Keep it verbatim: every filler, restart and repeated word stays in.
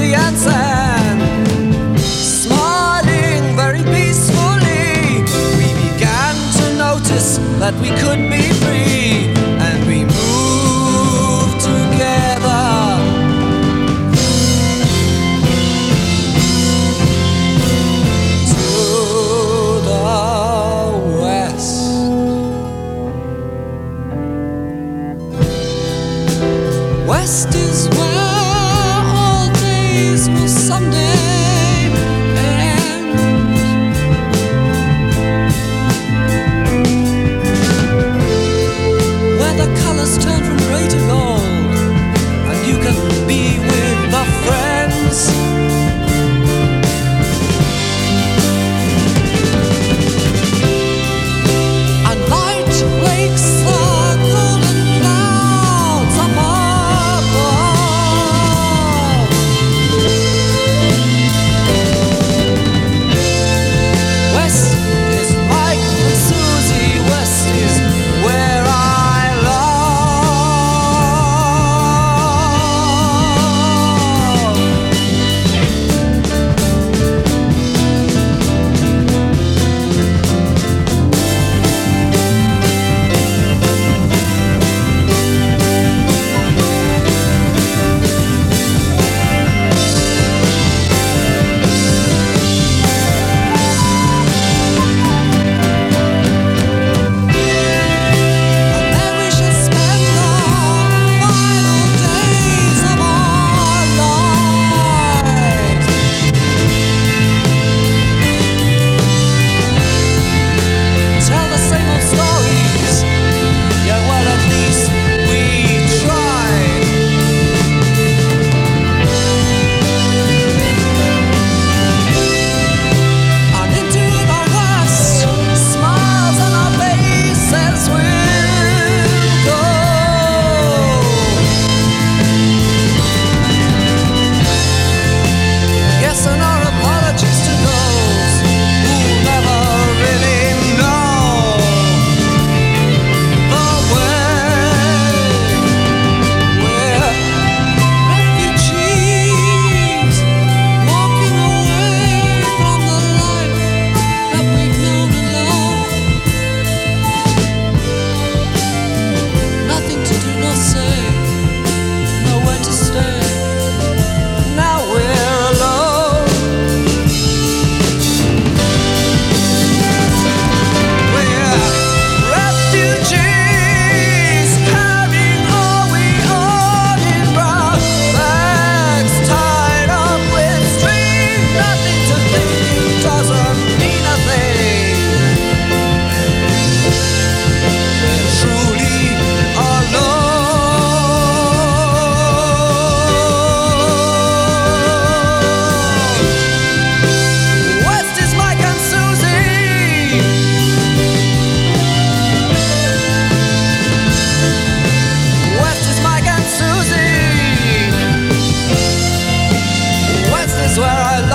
sea and sand. Smiling very peacefully, we began to notice that we could be free, and we moved together. To the west. West is where all days will someday end. Where the colors turn from grey to gold, and you can be with the friends. And light wakes the golden clouds above. West is Mike and Susie, West is where I love. And there we shall spend the final days of our lives. Tell the same old stories. Yeah, well, at least we tried. And into the west, smiles on our faces will go. Yes, and our apologies to those who never really know the way. We're refugees walking away from the life that we've known and loved. Nothing to do, no say, nowhere to stay. Now we're alone. We're refugees carrying all we own in brown bags tied up with string. Nothing to think, doesn't mean a thing. We're truly alone. West is Mike and Susie. West is Mike and Susie. West is where I